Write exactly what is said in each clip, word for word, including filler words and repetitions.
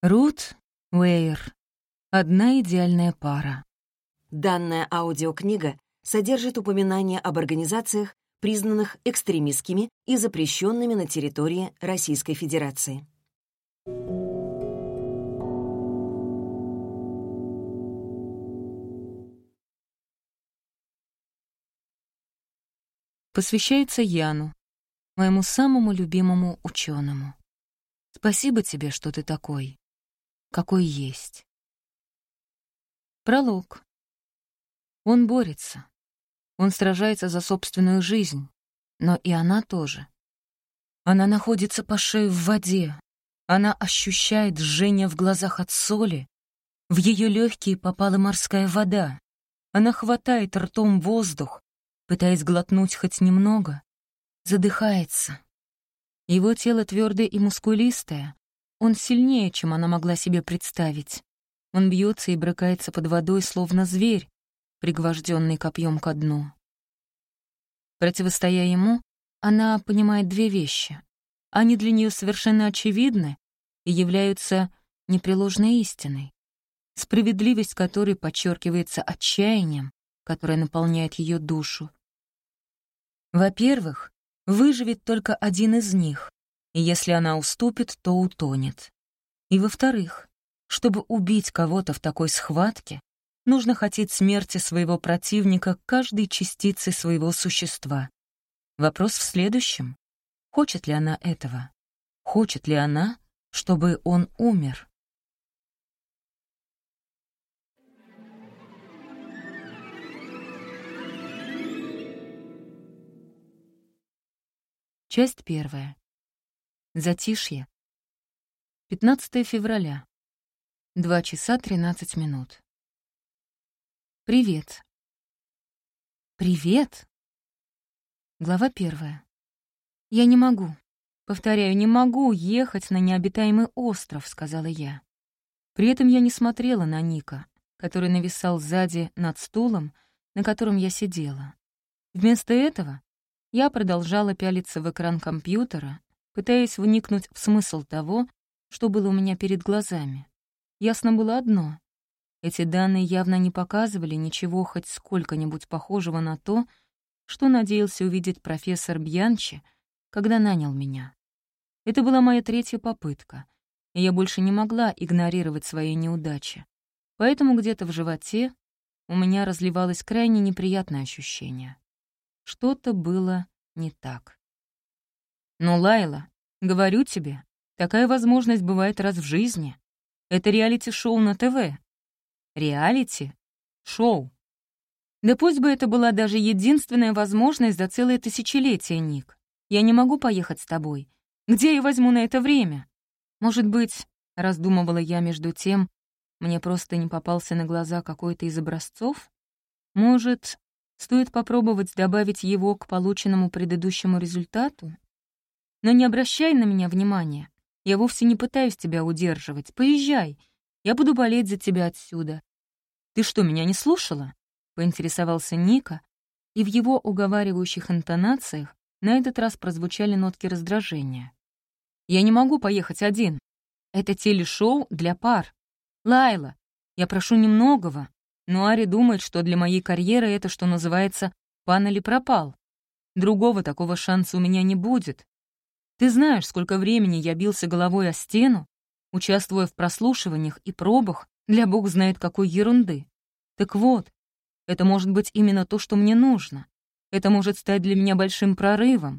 Рут Уэйр. Одна идеальная пара. Данная аудиокнига содержит упоминания об организациях, признанных экстремистскими и запрещенными на территории Российской Федерации. Посвящается Яну, моему самому любимому ученому. Спасибо тебе, что ты такой, какой есть. Пролог. Он борется. Он сражается за собственную жизнь, но и она тоже. Она находится по шею в воде. Она ощущает жжение в глазах от соли. В ее легкие попала морская вода. Она хватает ртом воздух, пытаясь глотнуть хоть немного, задыхается. Его тело твердое и мускулистое. Он сильнее, чем она могла себе представить. Он бьется и брыкается под водой, словно зверь, пригвожденный копьем ко дну. Противостоя ему, она понимает две вещи. Они для нее совершенно очевидны и являются непреложной истиной, справедливость которой подчеркивается отчаянием, которое наполняет ее душу. Во-первых, выживет только один из них, и если она уступит, то утонет. И во-вторых, чтобы убить кого-то в такой схватке, нужно хотеть смерти своего противника каждой частицей своего существа. Вопрос в следующем. Хочет ли она этого? Хочет ли она, чтобы он умер? Часть первая. Затишье. пятнадцатое февраля. Два часа тринадцать минут. Привет. Привет? Глава первая. Я не могу. Повторяю, не могу ехать на необитаемый остров, сказала я. При этом я не смотрела на Ника, который нависал сзади над стулом, на котором я сидела. Вместо этого я продолжала пялиться в экран компьютера, пытаясь вникнуть в смысл того, что было у меня перед глазами. Ясно было одно. Эти данные явно не показывали ничего хоть сколько-нибудь похожего на то, что надеялся увидеть профессор Бьянчи, когда нанял меня. Это была моя третья попытка, и я больше не могла игнорировать свои неудачи. Поэтому где-то в животе у меня разливалось крайне неприятное ощущение. Что-то было не так. «Ну, Лайла, говорю тебе, такая возможность бывает раз в жизни. Это реалити-шоу на ТВ. Реалити? Шоу. Да пусть бы это была даже единственная возможность за целое тысячелетие, Ник. Я не могу поехать с тобой. Где я возьму на это время? Может быть, раздумывала я между тем, мне просто не попался на глаза какой-то из образцов? Может, стоит попробовать добавить его к полученному предыдущему результату? Но не обращай на меня внимания. Я вовсе не пытаюсь тебя удерживать. Поезжай. Я буду болеть за тебя отсюда. Ты что, меня не слушала? Поинтересовался Ника, и в его уговаривающих интонациях на этот раз прозвучали нотки раздражения. Я не могу поехать один. Это телешоу для пар. Лайла, я прошу немногого, но Ари думает, что для моей карьеры это, что называется, пан или пропал. Другого такого шанса у меня не будет. Ты знаешь, сколько времени я бился головой о стену, участвуя в прослушиваниях и пробах для бог знает какой ерунды. Так вот, это может быть именно то, что мне нужно. Это может стать для меня большим прорывом.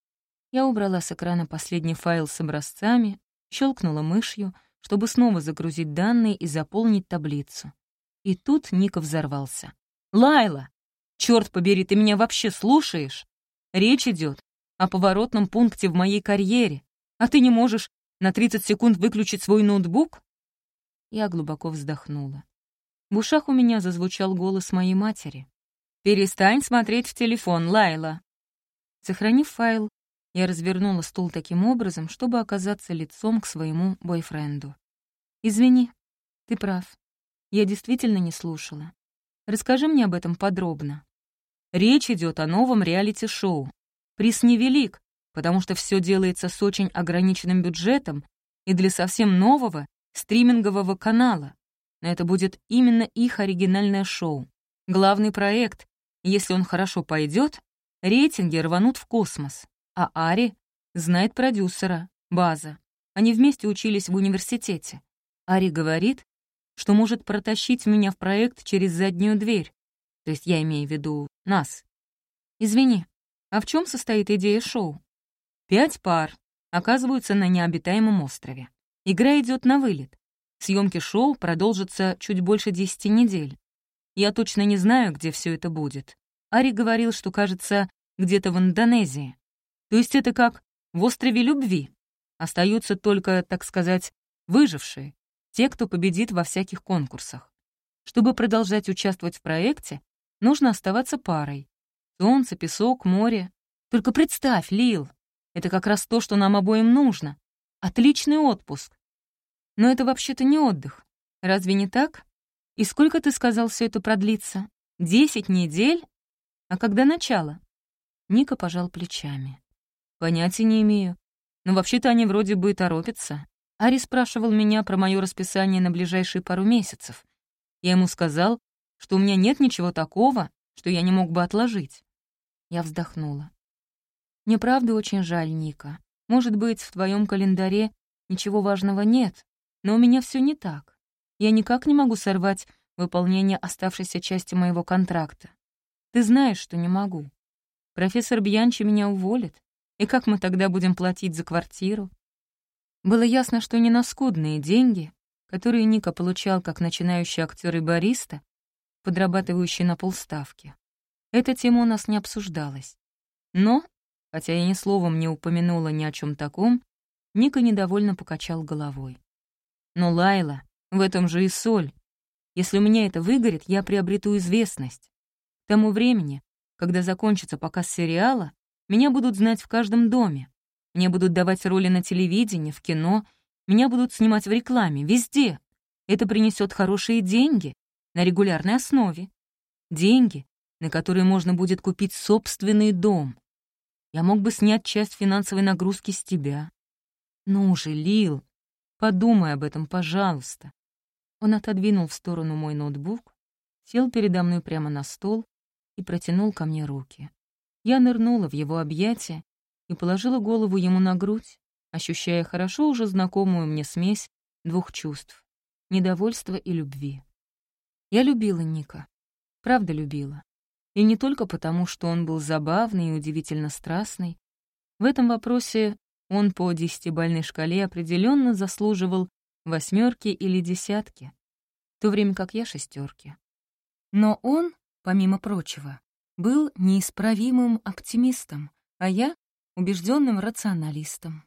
Я убрала с экрана последний файл с образцами, щелкнула мышью, чтобы снова загрузить данные и заполнить таблицу. И тут Ника взорвался. «Лайла! Черт побери, ты меня вообще слушаешь? Речь идет о поворотном пункте в моей карьере, а ты не можешь на тридцать секунд выключить свой ноутбук?» Я глубоко вздохнула. В ушах у меня зазвучал голос моей матери. «Перестань смотреть в телефон, Лайла!» Сохранив файл, я развернула стул таким образом, чтобы оказаться лицом к своему бойфренду. «Извини, ты прав. Я действительно не слушала. Расскажи мне об этом подробно». Речь идет о новом реалити-шоу. Приз невелик, потому что все делается с очень ограниченным бюджетом, и для совсем нового стримингового канала. Но это будет именно их оригинальное шоу. Главный проект, если он хорошо пойдет, рейтинги рванут в космос. А Ари знает продюсера, База. Они вместе учились в университете. Ари говорит, что может протащить меня в проект через заднюю дверь. То есть я имею в виду нас. Извини, а в чем состоит идея шоу? Пять пар оказываются на необитаемом острове. Игра идет на вылет. Съемки шоу продолжатся чуть больше десяти недель. Я точно не знаю, где все это будет. Ари говорил, что, кажется, где-то в Индонезии. То есть это как в острове любви. Остаются только, так сказать, выжившие, те, кто победит во всяких конкурсах. Чтобы продолжать участвовать в проекте, нужно оставаться парой. Солнце, песок, море. Только представь, Лил, это как раз то, что нам обоим нужно. Отличный отпуск. Но это вообще-то не отдых. Разве не так? И сколько, ты сказал, все это продлится? Десять недель? А когда начало? Ника пожал плечами. Понятия не имею. Но вообще-то они вроде бы торопятся. Ари спрашивал меня про мое расписание на ближайшие пару месяцев. Я ему сказал, что у меня нет ничего такого, что я не мог бы отложить. Я вздохнула. Мне правда очень жаль, Ника. Может быть, в твоем календаре ничего важного нет, но у меня все не так. Я никак не могу сорвать выполнение оставшейся части моего контракта. Ты знаешь, что не могу. Профессор Бьянчи меня уволит. И как мы тогда будем платить за квартиру? Было ясно, что не на скудные деньги, которые Ника получал как начинающий актер и бариста, подрабатывающий на полставки. Эта тема у нас не обсуждалась. Но, хотя я ни словом не упомянула ни о чем таком, Ника недовольно покачал головой. Но, Лайла, в этом же и соль. Если у меня это выгорит, я приобрету известность. К тому времени, когда закончится показ сериала, меня будут знать в каждом доме. Мне будут давать роли на телевидении, в кино, меня будут снимать в рекламе, везде. Это принесет хорошие деньги на регулярной основе. Деньги, на которые можно будет купить собственный дом. Я мог бы снять часть финансовой нагрузки с тебя. Ну же, Лил, подумай об этом, пожалуйста. Он отодвинул в сторону мой ноутбук, сел передо мной прямо на стол и протянул ко мне руки. Я нырнула в его объятия и положила голову ему на грудь, ощущая хорошо уже знакомую мне смесь двух чувств — недовольства и любви. Я любила Ника, правда любила. И не только потому, что он был забавный и удивительно страстный. В этом вопросе он по десятибалльной шкале определенно заслуживал восьмерки или десятки, в то время как я шестерки. Но он, помимо прочего, был неисправимым оптимистом, а я — убежденным рационалистом.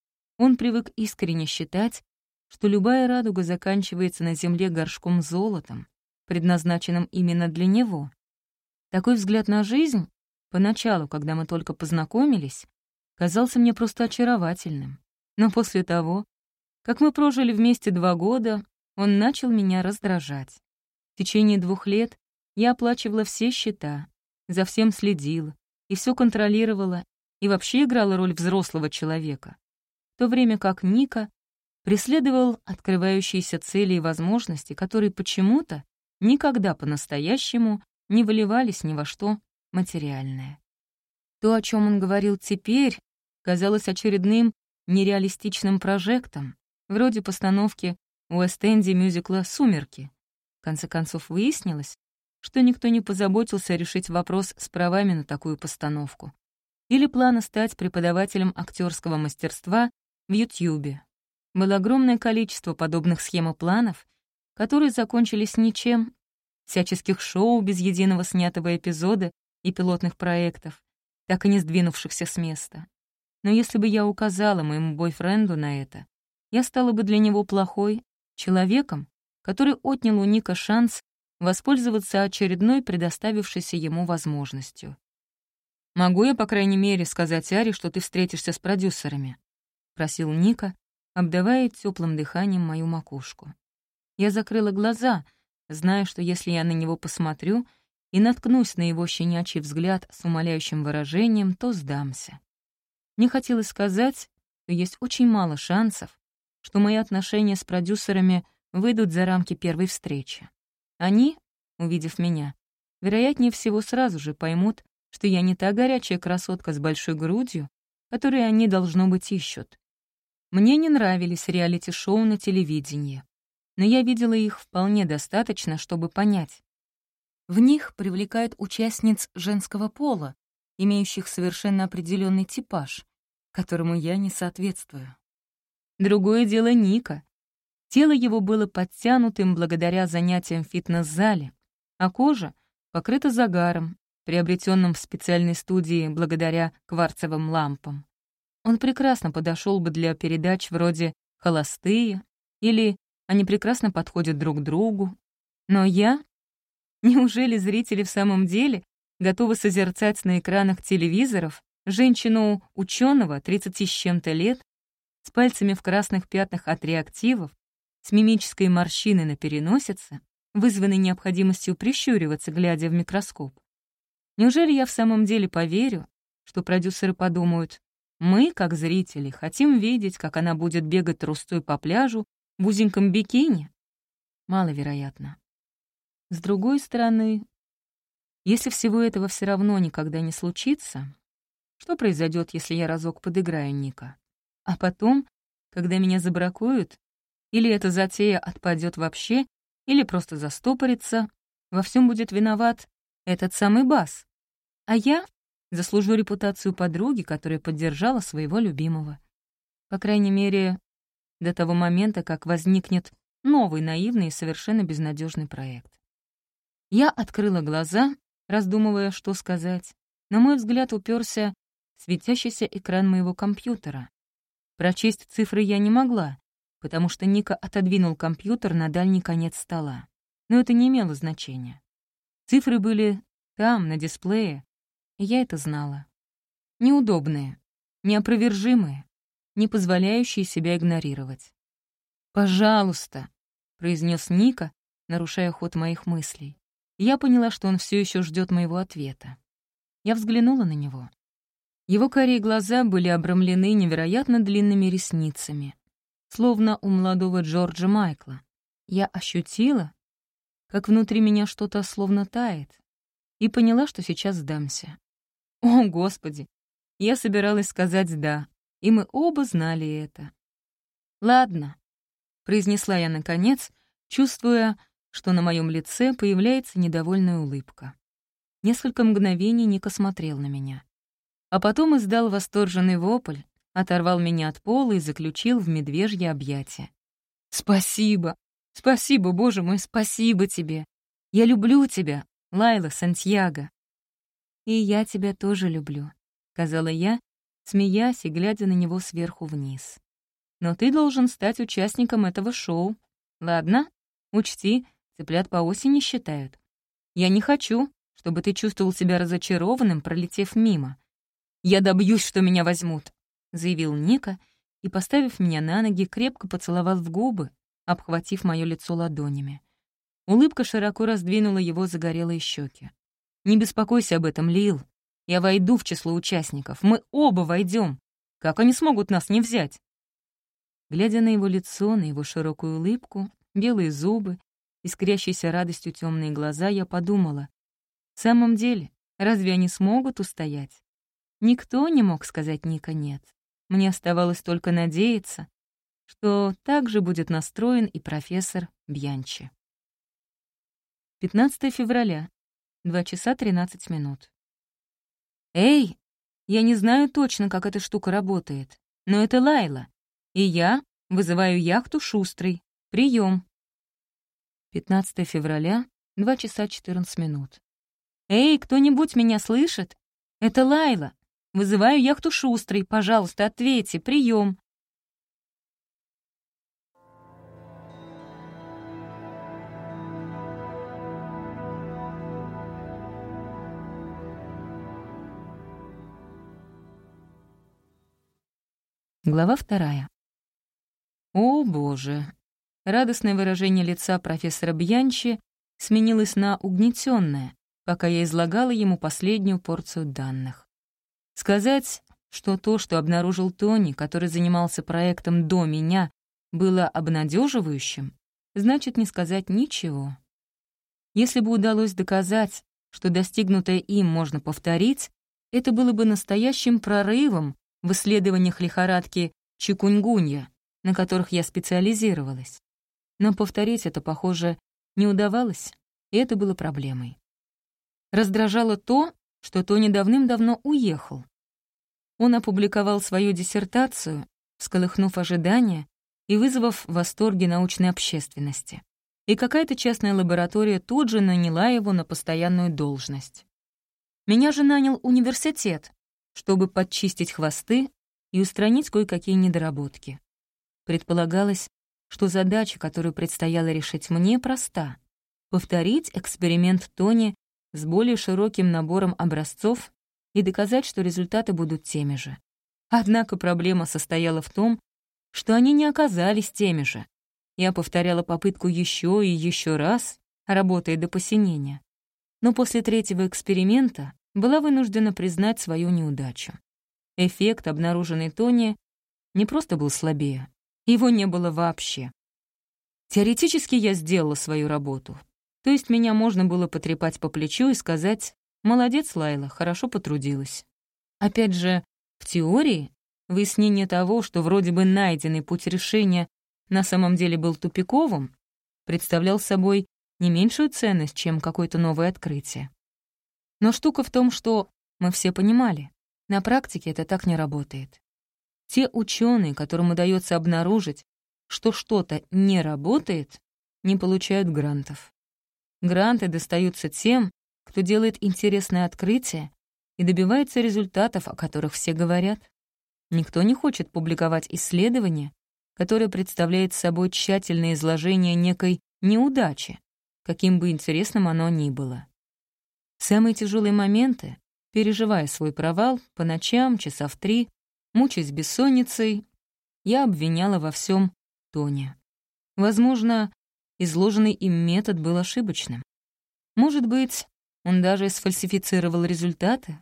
Он привык искренне считать, что любая радуга заканчивается на земле горшком с золотом, предназначенным именно для него. Такой взгляд на жизнь, поначалу, когда мы только познакомились, казался мне просто очаровательным. Но после того, как мы прожили вместе два года, он начал меня раздражать. В течение двух лет я оплачивала все счета, за всем следила и все контролировала, и вообще играла роль взрослого человека, в то время как Ника преследовал открывающиеся цели и возможности, которые почему-то никогда по-настоящему не выливались ни во что материальное. То, о чем он говорил теперь, казалось очередным нереалистичным прожектом, вроде постановки в Уэст-Энде мюзикла «Сумерки». В конце концов выяснилось, что никто не позаботился решить вопрос с правами на такую постановку. Или плана стать преподавателем актерского мастерства в Ютьюбе. Было огромное количество подобных схем и планов, которые закончились ничем, всяческих шоу без единого снятого эпизода и пилотных проектов, так и не сдвинувшихся с места. Но если бы я указала моему бойфренду на это, я стала бы для него плохой человеком, который отнял у Ника шанс воспользоваться очередной предоставившейся ему возможностью. «Могу я, по крайней мере, сказать Аре, что ты встретишься с продюсерами?» — просил Ника, обдавая теплым дыханием мою макушку. Я закрыла глаза, зная, что если я на него посмотрю и наткнусь на его щенячий взгляд с умоляющим выражением, то сдамся. Мне хотелось сказать, что есть очень мало шансов, что мои отношения с продюсерами выйдут за рамки первой встречи. Они, увидев меня, вероятнее всего сразу же поймут, что я не та горячая красотка с большой грудью, которую они, должно быть, ищут. Мне не нравились реалити-шоу на телевидении, но я видела их вполне достаточно, чтобы понять. В них привлекают участниц женского пола, имеющих совершенно определенный типаж, которому я не соответствую. Другое дело Ника. Тело его было подтянутым благодаря занятиям в фитнес-зале, а кожа покрыта загаром, приобретенным в специальной студии благодаря кварцевым лампам. Он прекрасно подошел бы для передач вроде «Холостые» или «Они прекрасно подходят друг другу». Но я? Неужели зрители в самом деле готовы созерцать на экранах телевизоров женщину-ученого тридцати с чем-то лет, с пальцами в красных пятнах от реактивов, с мимической морщиной на переносице, вызванной необходимостью прищуриваться, глядя в микроскоп? Неужели я в самом деле поверю, что продюсеры подумают, мы, как зрители, хотим видеть, как она будет бегать трусцой по пляжу в узеньком бикини? Маловероятно. С другой стороны, если всего этого все равно никогда не случится, что произойдет, если я разок подыграю Ника? А потом, когда меня забракуют, или эта затея отпадет вообще, или просто застопорится, во всем будет виноват этот самый Бас. А я заслужу репутацию подруги, которая поддержала своего любимого. По крайней мере, до того момента, как возникнет новый наивный и совершенно безнадежный проект. Я открыла глаза, раздумывая, что сказать. На мой взгляд уперся светящийся экран моего компьютера. Прочесть цифры я не могла, потому что Ника отодвинул компьютер на дальний конец стола. Но это не имело значения. Цифры были там, на дисплее, и я это знала. Неудобные, неопровержимые, не позволяющие себя игнорировать. «Пожалуйста», — произнес Ника, нарушая ход моих мыслей. Я поняла, что он все еще ждет моего ответа. Я взглянула на него. Его карие глаза были обрамлены невероятно длинными ресницами, словно у молодого Джорджа Майкла. Я ощутила, как внутри меня что-то словно тает, и поняла, что сейчас сдамся. О, Господи! Я собиралась сказать «да», и мы оба знали это. «Ладно», — произнесла я наконец, чувствуя, что на моем лице появляется недовольная улыбка. Несколько мгновений Ника смотрел на меня. А потом издал восторженный вопль, оторвал меня от пола и заключил в медвежье объятие. «Спасибо! Спасибо, Боже мой, спасибо тебе! Я люблю тебя, Лайла Сантьяго!» «И я тебя тоже люблю», — сказала я, смеясь и глядя на него сверху вниз. «Но ты должен стать участником этого шоу. Ладно? Учти, цыплят по осени считают. Я не хочу, чтобы ты чувствовал себя разочарованным, пролетев мимо. Я добьюсь, что меня возьмут», — заявил Ника и, поставив меня на ноги, крепко поцеловал в губы, обхватив моё лицо ладонями. Улыбка широко раздвинула его загорелые щеки. «Не беспокойся об этом, Лил. Я войду в число участников. Мы оба войдем. Как они смогут нас не взять?» Глядя на его лицо, на его широкую улыбку, белые зубы, искрящиеся радостью темные глаза, я подумала, в самом деле, разве они смогут устоять? Никто не мог сказать Ника «нет». Мне оставалось только надеяться, что так же будет настроен и профессор Бьянчи. пятнадцатое февраля, два часа тринадцать минут. «Эй, я не знаю точно, как эта штука работает, но это Лайла, и я вызываю яхту «Шустрый». Прием. пятнадцатое февраля, два часа четырнадцать минут. «Эй, кто-нибудь меня слышит? Это Лайла. Вызываю яхту «Шустрый». Пожалуйста, ответьте. Прием. Глава вторая. О, Боже! Радостное выражение лица профессора Бьянчи сменилось на угнетенное, пока я излагала ему последнюю порцию данных. Сказать, что то, что обнаружил Тони, который занимался проектом до меня, было обнадеживающим, значит не сказать ничего. Если бы удалось доказать, что достигнутое им можно повторить, это было бы настоящим прорывом в исследованиях лихорадки чикунгунья, на которых я специализировалась. Но повторить это, похоже, не удавалось, и это было проблемой. Раздражало то, что Тони давным-давно уехал. Он опубликовал свою диссертацию, всколыхнув ожидания и вызвав восторги научной общественности. И какая-то частная лаборатория тут же наняла его на постоянную должность. Меня же нанял университет, чтобы подчистить хвосты и устранить кое-какие недоработки. Предполагалось, что задача, которую предстояло решить мне, проста — повторить эксперимент Тони с более широким набором образцов и доказать, что результаты будут теми же. Однако проблема состояла в том, что они не оказались теми же. Я повторяла попытку еще и еще раз, работая до посинения. Но после третьего эксперимента была вынуждена признать свою неудачу. Эффект, обнаруженный Тони, не просто был слабее, его не было вообще. Теоретически я сделала свою работу. То есть меня можно было потрепать по плечу и сказать: «Молодец, Лайла, хорошо потрудилась». Опять же, в теории выяснение того, что вроде бы найденный путь решения на самом деле был тупиковым, представлял собой не меньшую ценность, чем какое-то новое открытие. Но штука в том, что мы все понимали, на практике это так не работает. Те ученые, которым удается обнаружить, что что-то не работает, не получают грантов. Гранты достаются тем, кто делает интересное открытие и добивается результатов, о которых все говорят. Никто не хочет публиковать исследование, которое представляет собой тщательное изложение некой неудачи, каким бы интересным оно ни было. В самые тяжелые моменты, переживая свой провал, по ночам, часа в три, мучаясь бессонницей, я обвиняла во всем Тони. Возможно, изложенный им метод был ошибочным. Может быть, он даже сфальсифицировал результаты.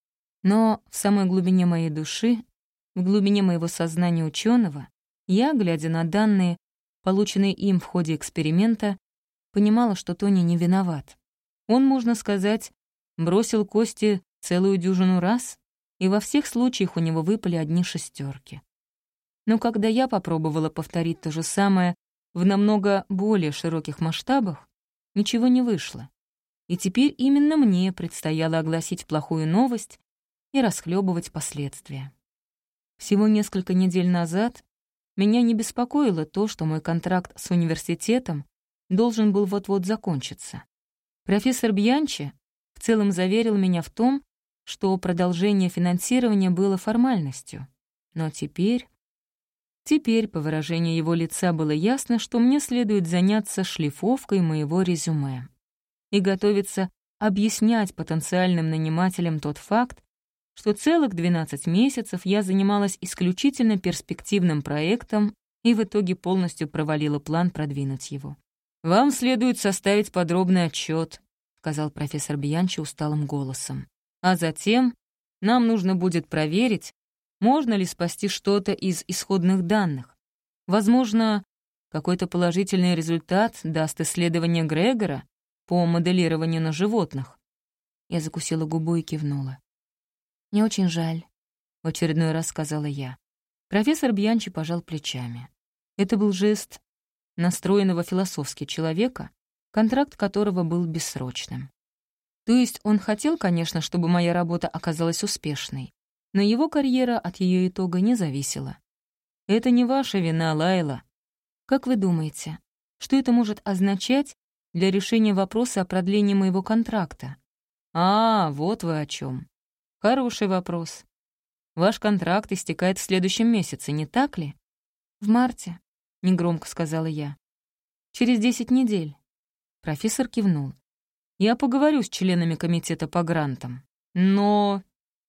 Но в самой глубине моей души, в глубине моего сознания ученого, я, глядя на данные, полученные им в ходе эксперимента, понимала, что Тони не виноват. Он, можно сказать, бросил кости целую дюжину раз, и во всех случаях у него выпали одни шестерки. Но когда я попробовала повторить то же самое в намного более широких масштабах, ничего не вышло. И теперь именно мне предстояло огласить плохую новость и расхлебывать последствия. Всего несколько недель назад меня не беспокоило то, что мой контракт с университетом должен был вот-вот закончиться. Профессор Бьянчи в целом заверил меня в том, что продолжение финансирования было формальностью. Но теперь... Теперь, по выражению его лица, было ясно, что мне следует заняться шлифовкой моего резюме и готовиться объяснять потенциальным нанимателям тот факт, что целых двенадцать месяцев я занималась исключительно перспективным проектом и в итоге полностью провалила план продвинуть его. «Вам следует составить подробный отчет», — сказал профессор Бьянчи усталым голосом. «А затем нам нужно будет проверить, можно ли спасти что-то из исходных данных. Возможно, какой-то положительный результат даст исследование Грегора по моделированию на животных». Я закусила губу и кивнула. «Мне очень жаль», — в очередной раз сказала я. Профессор Бьянчи пожал плечами. Это был жест настроенного философски человека, контракт которого был бессрочным. То есть он хотел, конечно, чтобы моя работа оказалась успешной, но его карьера от ее итога не зависела. «Это не ваша вина, Лайла. Как вы думаете, что это может означать для решения вопроса о продлении моего контракта?» «А, вот вы о чем. Хороший вопрос. Ваш контракт истекает в следующем месяце, не так ли?» «В марте», — негромко сказала я. «Через десять недель». Профессор кивнул. «Я поговорю с членами комитета по грантам. Но...»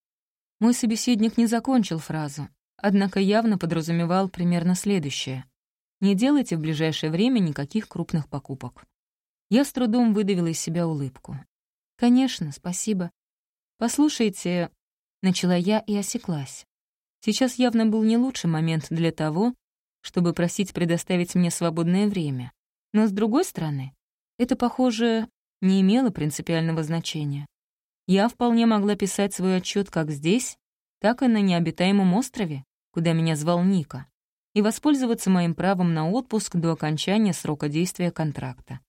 Мой собеседник не закончил фразу, однако явно подразумевал примерно следующее. «Не делайте в ближайшее время никаких крупных покупок». Я с трудом выдавила из себя улыбку. «Конечно, спасибо. Послушайте...» — начала я и осеклась. Сейчас явно был не лучший момент для того, чтобы просить предоставить мне свободное время. Но, с другой стороны, это, похоже, не имело принципиального значения. Я вполне могла писать свой отчет как здесь, так и на необитаемом острове, куда меня звал Ника, и воспользоваться моим правом на отпуск до окончания срока действия контракта.